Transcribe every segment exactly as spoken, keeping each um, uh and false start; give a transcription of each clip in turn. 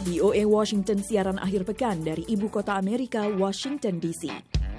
V O A Washington siaran akhir pekan dari Ibu Kota Amerika, Washington D C.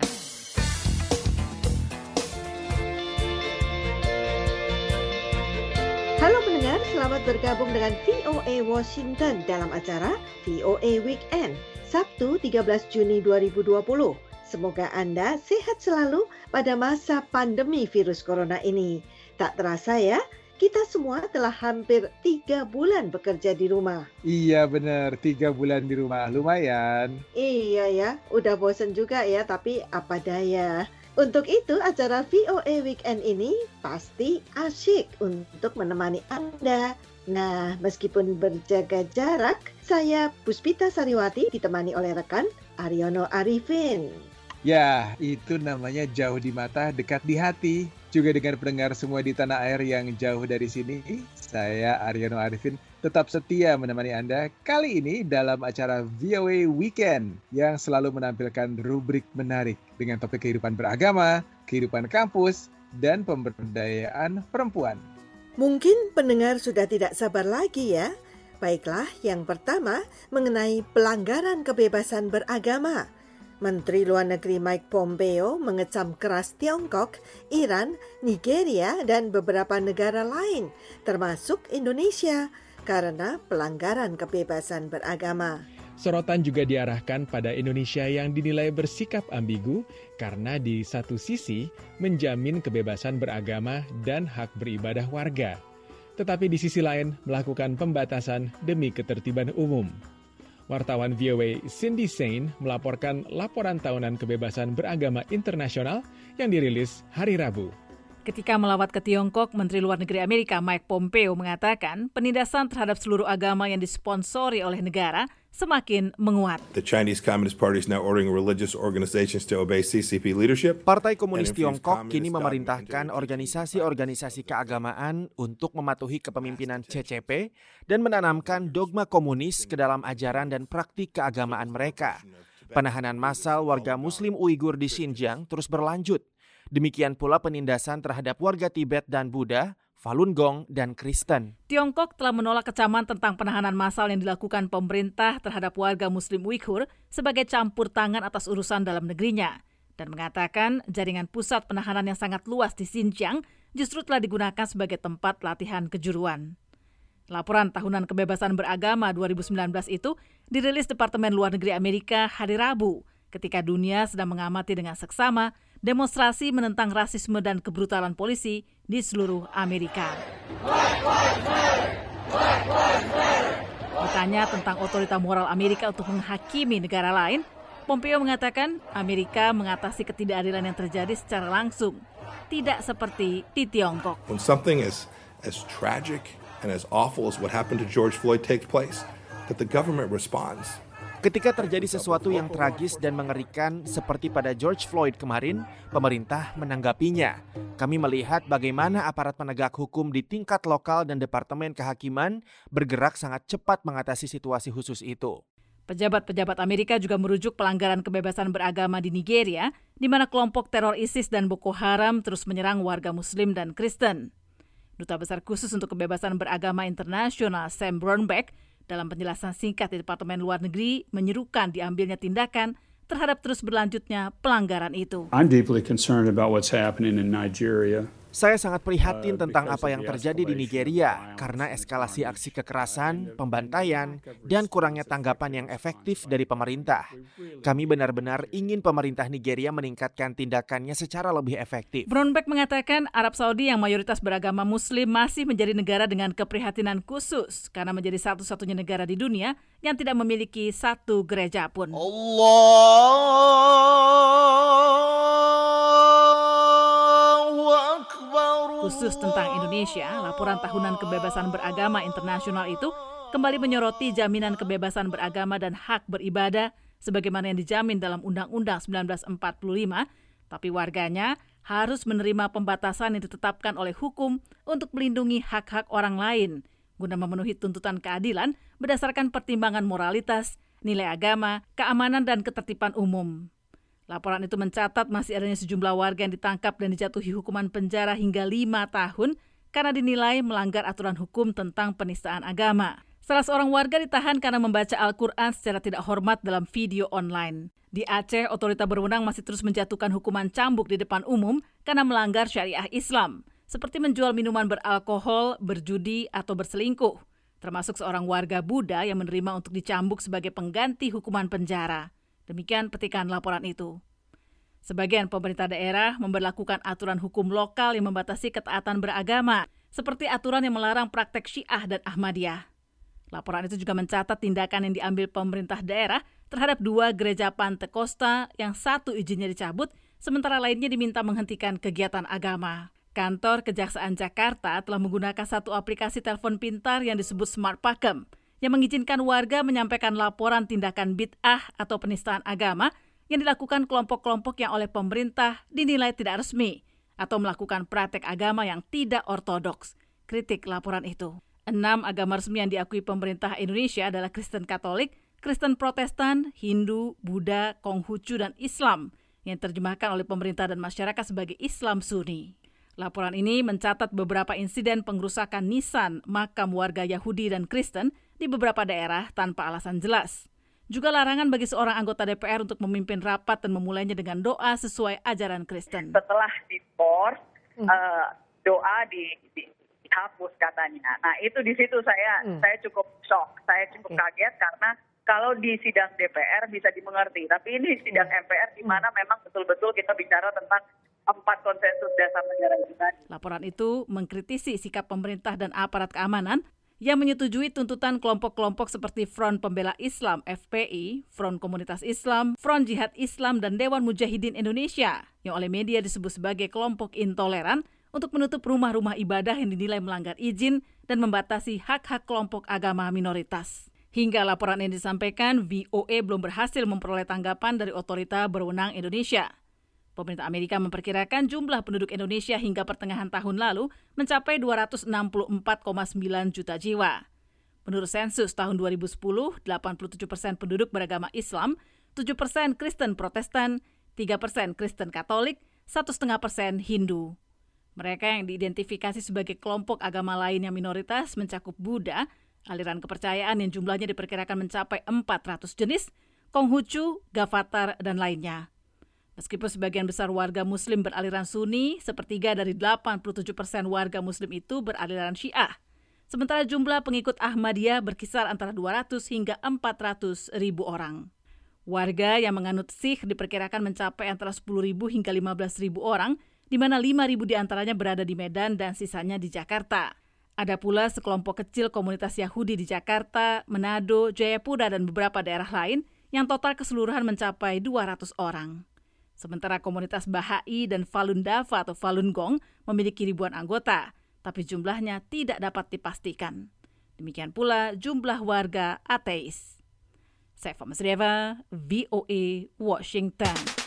Halo pendengar, selamat bergabung dengan V O A Washington dalam acara V O A Weekend, Sabtu tiga belas Juni dua ribu dua puluh. Semoga Anda sehat selalu pada masa pandemi virus corona ini. Tak terasa ya, kita semua telah hampir tiga bulan bekerja di rumah. Iya benar, tiga bulan di rumah, lumayan. Iya ya, udah bosen juga ya, tapi apa daya. Untuk itu acara V O A Weekend ini pasti asyik untuk menemani Anda. Nah, meskipun berjaga jarak, saya Puspita Sariwati ditemani oleh rekan Aryono Arifin. Ya, itu namanya jauh di mata, dekat di hati. Juga dengan pendengar semua di tanah air yang jauh dari sini, saya Aryono Arifin tetap setia menemani Anda kali ini dalam acara V O A Weekend yang selalu menampilkan rubrik menarik dengan topik kehidupan beragama, kehidupan kampus, dan pemberdayaan perempuan. Mungkin pendengar sudah tidak sabar lagi ya. Baiklah, yang pertama mengenai pelanggaran kebebasan beragama. Menteri Luar Negeri Mike Pompeo mengecam keras Tiongkok, Iran, Nigeria, dan beberapa negara lain, termasuk Indonesia, karena pelanggaran kebebasan beragama. Sorotan juga diarahkan pada Indonesia yang dinilai bersikap ambigu karena di satu sisi menjamin kebebasan beragama dan hak beribadah warga, tetapi di sisi lain melakukan pembatasan demi ketertiban umum. Wartawan V O A Cindy Sain melaporkan laporan tahunan kebebasan beragama internasional yang dirilis hari Rabu. Ketika melawat ke Tiongkok, Menteri Luar Negeri Amerika Mike Pompeo mengatakan penindasan terhadap seluruh agama yang disponsori oleh negara semakin menguat. The Chinese Communist Party is now ordering religious organizations to obey C C P leadership. Partai Komunis Tiongkok kini memerintahkan organisasi-organisasi keagamaan untuk mematuhi kepemimpinan C C P dan menanamkan dogma komunis ke dalam ajaran dan praktik keagamaan mereka. Penahanan massal warga Muslim Uighur di Xinjiang terus berlanjut. Demikian pula penindasan terhadap warga Tibet dan Buddha, Falun Gong, dan Kristen. Tiongkok telah menolak kecaman tentang penahanan massal yang dilakukan pemerintah terhadap warga Muslim Uighur sebagai campur tangan atas urusan dalam negerinya, dan mengatakan jaringan pusat penahanan yang sangat luas di Xinjiang justru telah digunakan sebagai tempat latihan kejuruan. Laporan tahunan kebebasan beragama dua ribu sembilan belas itu dirilis Departemen Luar Negeri Amerika hari Rabu, ketika dunia sedang mengamati dengan seksama demonstrasi menentang rasisme dan kebrutalan polisi di seluruh Amerika. Ditanya tentang otorita moral Amerika untuk menghakimi negara lain, Pompeo mengatakan Amerika mengatasi ketidakadilan yang terjadi secara langsung, tidak seperti di Tiongkok. When something as as tragic and as awful as what happened to George Floyd takes place, that the government responds. Ketika terjadi sesuatu yang tragis dan mengerikan seperti pada George Floyd kemarin, pemerintah menanggapinya. Kami melihat bagaimana aparat penegak hukum di tingkat lokal dan Departemen Kehakiman bergerak sangat cepat mengatasi situasi khusus itu. Pejabat-pejabat Amerika juga merujuk pelanggaran kebebasan beragama di Nigeria, di mana kelompok teror ISIS dan Boko Haram terus menyerang warga Muslim dan Kristen. Duta Besar Khusus untuk Kebebasan Beragama Internasional Sam Brownback dalam penjelasan singkat di Departemen Luar Negeri menyerukan diambilnya tindakan terhadap terus berlanjutnya pelanggaran itu. I'm deeply concerned about what's happening in Nigeria. Saya sangat prihatin tentang apa yang terjadi di Nigeria karena eskalasi aksi kekerasan, pembantaian, dan kurangnya tanggapan yang efektif dari pemerintah. Kami benar-benar ingin pemerintah Nigeria meningkatkan tindakannya secara lebih efektif. Brownback mengatakan Arab Saudi yang mayoritas beragama Muslim masih menjadi negara dengan keprihatinan khusus karena menjadi satu-satunya negara di dunia yang tidak memiliki satu gereja pun. Khusus tentang Indonesia, laporan tahunan kebebasan beragama internasional itu kembali menyoroti jaminan kebebasan beragama dan hak beribadah sebagaimana yang dijamin dalam Undang-Undang seribu sembilan ratus empat puluh lima, tapi warganya harus menerima pembatasan yang ditetapkan oleh hukum untuk melindungi hak-hak orang lain guna memenuhi tuntutan keadilan berdasarkan pertimbangan moralitas, nilai agama, keamanan, dan ketertiban umum. Laporan itu mencatat masih adanya sejumlah warga yang ditangkap dan dijatuhi hukuman penjara hingga lima tahun karena dinilai melanggar aturan hukum tentang penistaan agama. Salah seorang warga ditahan karena membaca Al-Quran secara tidak hormat dalam video online. Di Aceh, otoritas berwenang masih terus menjatuhkan hukuman cambuk di depan umum karena melanggar syariah Islam, seperti menjual minuman beralkohol, berjudi, atau berselingkuh, termasuk seorang warga Buddha yang menerima untuk dicambuk sebagai pengganti hukuman penjara. Demikian petikan laporan itu. Sebagian pemerintah daerah memberlakukan aturan hukum lokal yang membatasi ketaatan beragama, seperti aturan yang melarang praktek Syiah dan Ahmadiyah. Laporan itu juga mencatat tindakan yang diambil pemerintah daerah terhadap dua gereja Pantai Costa yang satu izinnya dicabut, sementara lainnya diminta menghentikan kegiatan agama. Kantor Kejaksaan Jakarta telah menggunakan satu aplikasi telepon pintar yang disebut Smart Pakem, yang mengizinkan warga menyampaikan laporan tindakan bid'ah atau penistaan agama yang dilakukan kelompok-kelompok yang oleh pemerintah dinilai tidak resmi atau melakukan praktek agama yang tidak ortodoks. Kritik laporan itu. Enam agama resmi yang diakui pemerintah Indonesia adalah Kristen Katolik, Kristen Protestan, Hindu, Buddha, Konghucu, dan Islam yang terjemahkan oleh pemerintah dan masyarakat sebagai Islam Sunni. Laporan ini mencatat beberapa insiden pengrusakan nisan makam warga Yahudi dan Kristen di beberapa daerah tanpa alasan jelas. Juga larangan bagi seorang anggota D P R untuk memimpin rapat dan memulainya dengan doa sesuai ajaran Kristen. Setelah diskors, hmm. uh, doa di, di, dihapus katanya. Nah itu di situ saya hmm. saya cukup shock, saya cukup okay. kaget karena kalau di sidang D P R bisa dimengerti, tapi ini sidang M P R di mana memang betul-betul kita bicara tentang empat konsensus dasar negara kita. Laporan itu mengkritisi sikap pemerintah dan aparat keamanan yang menyetujui tuntutan kelompok-kelompok seperti Front Pembela Islam F P I, Front Komunitas Islam, Front Jihad Islam, dan Dewan Mujahidin Indonesia yang oleh media disebut sebagai kelompok intoleran untuk menutup rumah-rumah ibadah yang dinilai melanggar izin dan membatasi hak-hak kelompok agama minoritas. Hingga laporan ini disampaikan, V O A belum berhasil memperoleh tanggapan dari otorita berwenang Indonesia. Pemerintah Amerika memperkirakan jumlah penduduk Indonesia hingga pertengahan tahun lalu mencapai dua ratus enam puluh empat koma sembilan juta jiwa. Menurut sensus tahun dua ribu sepuluh, delapan puluh tujuh persen penduduk beragama Islam, tujuh persen Kristen Protestan, tiga persen Kristen Katolik, satu koma lima persen Hindu. Mereka yang diidentifikasi sebagai kelompok agama lain yang minoritas mencakup Buddha, aliran kepercayaan yang jumlahnya diperkirakan mencapai empat ratus jenis, Konghucu, Gavatar, dan lainnya. Meskipun sebagian besar warga Muslim beraliran Sunni, sepertiga dari delapan puluh tujuh persen warga Muslim itu beraliran Syiah. Sementara jumlah pengikut Ahmadiyah berkisar antara dua ratus hingga empat ratus ribu orang. Warga yang menganut Sikh diperkirakan mencapai antara sepuluh ribu hingga lima belas ribu orang, di mana lima ribu diantaranya berada di Medan dan sisanya di Jakarta. Ada pula sekelompok kecil komunitas Yahudi di Jakarta, Manado, Jayapura, dan beberapa daerah lain yang total keseluruhan mencapai dua ratus orang. Sementara komunitas Bahai dan Falun Dafa atau Falun Gong memiliki ribuan anggota, tapi jumlahnya tidak dapat dipastikan. Demikian pula jumlah warga ateis. Saya Fama Srieva, V O A, Washington.